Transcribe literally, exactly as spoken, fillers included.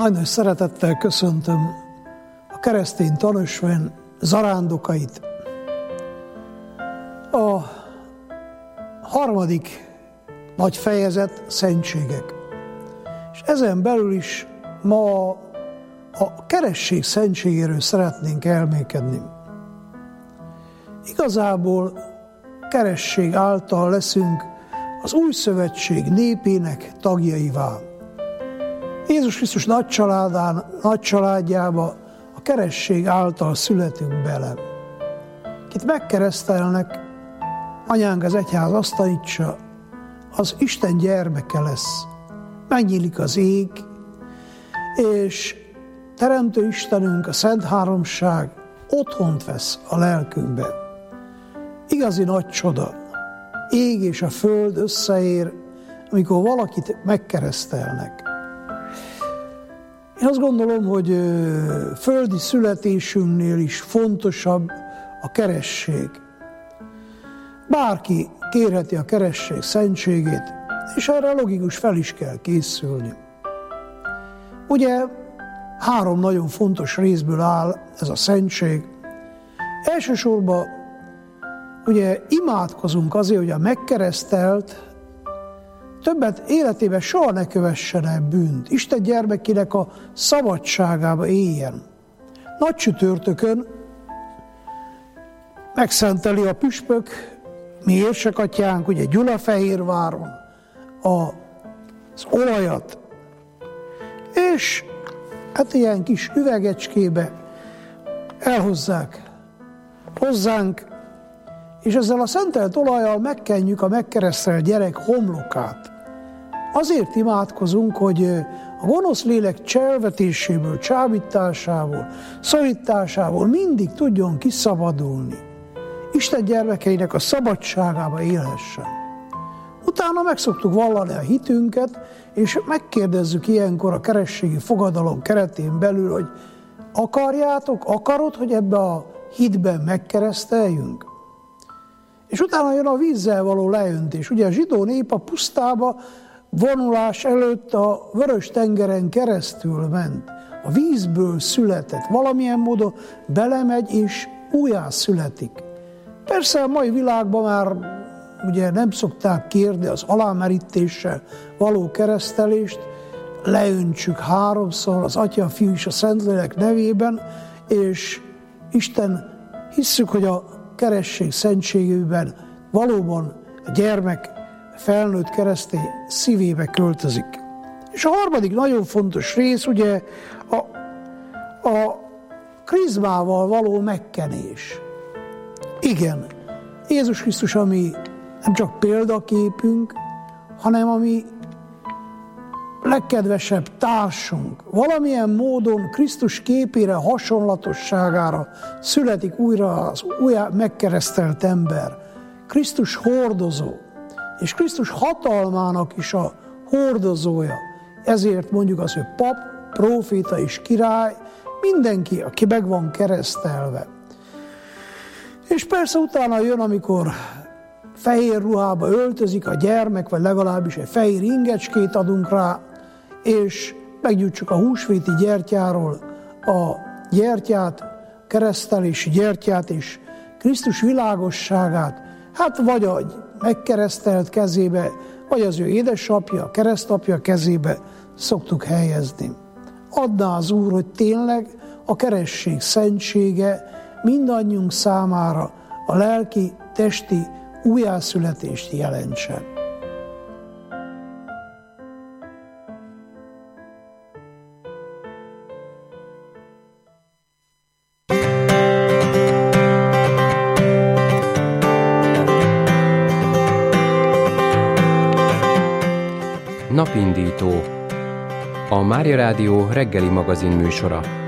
Nagy szeretettel köszöntöm a keresztény tanösvény zarándokait. A harmadik nagy fejezet szentségek. És ezen belül is ma a keresztség szentségéről szeretnénk elmélkedni. Igazából keresztség által leszünk az új szövetség népének tagjaivá. Jézus Krisztus nagy családán, nagy családjába a keresztség által születünk bele. Kit megkeresztelnek, anyánk az egyház azt tanítsa, az Isten gyermeke lesz. Megnyílik az ég, és Teremtő Istenünk, a Szent Háromság otthont vesz a lelkünkbe. Igazi nagy csoda. Ég és a föld összeér, amikor valakit megkeresztelnek. Én azt gondolom, hogy földi születésünknél is fontosabb a keresztség. Bárki kérheti a keresztség szentségét, és erre logikus fel is kell készülni. Ugye három nagyon fontos részből áll ez a szentség. Elsősorban ugye imádkozunk azért, hogy a megkeresztelt többet életében soha ne kövessen el bűnt. Isten gyermekének a szabadságába éljen. Nagy csütörtökön megszenteli a püspök, mi érsekatyánk, ugye Gyulafehérváron az olajat, és hát ilyen kis üvegecskébe elhozzák hozzánk, és ezzel a szentelt olajjal megkenjük a megkeresztelt gyerek homlokát. Azért imádkozunk, hogy a gonosz lélek cselvetéséből, csábításából, szorításából mindig tudjon kiszabadulni. Isten gyermekeinek a szabadságába élhessen. Utána meg szoktuk vallani a hitünket, és megkérdezzük ilyenkor a keresztségi fogadalom keretén belül, hogy akarjátok, akarod, hogy ebbe a hitben megkereszteljünk? És utána jön a vízzel való leöntés. Ugye a zsidó nép a pusztába vonulás előtt a Vörös-tengeren keresztül ment. A vízből született. Valamilyen módon belemegy és újjá születik. Persze a mai világban már ugye nem szokták kérni az alámerítéssel való keresztelést, leöntsük háromszor az Atya, a Fiú és a Szentlélek nevében, és Isten hisszük, hogy a keresztség szentségében valóban a gyermek felnőtt keresztény szívébe költözik. És a harmadik nagyon fontos rész ugye a, a krizmával való megkenés. Igen, Jézus Krisztus, ami nem csak példaképünk, hanem ami legkedvesebb társunk. Valamilyen módon Krisztus képére, hasonlatosságára születik újra az újjá megkeresztelt ember. Krisztus hordozó, és Krisztus hatalmának is a hordozója. Ezért mondjuk azt, hogy pap, próféta és király, mindenki, aki meg van keresztelve. És persze utána jön, amikor fehér ruhába öltözik a gyermek, vagy legalábbis egy fehér ingecskét adunk rá, és meggyújtsuk a húsvéti gyertyáról a gyertyát, keresztelési gyertyát, és Krisztus világosságát, hát vagy a megkeresztelt kezébe, vagy az ő édesapja, a keresztapja kezébe szoktuk helyezni. Adná az Úr, hogy tényleg a keresztség szentsége mindannyiunk számára a lelki, testi újjászületést jelentsen. Napindító, a Mária Rádió reggeli magazin műsora.